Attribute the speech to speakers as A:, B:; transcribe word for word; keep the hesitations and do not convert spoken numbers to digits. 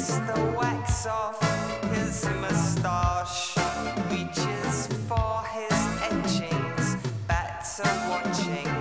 A: takes the wax off his moustache, reaches for his etchings, back to watching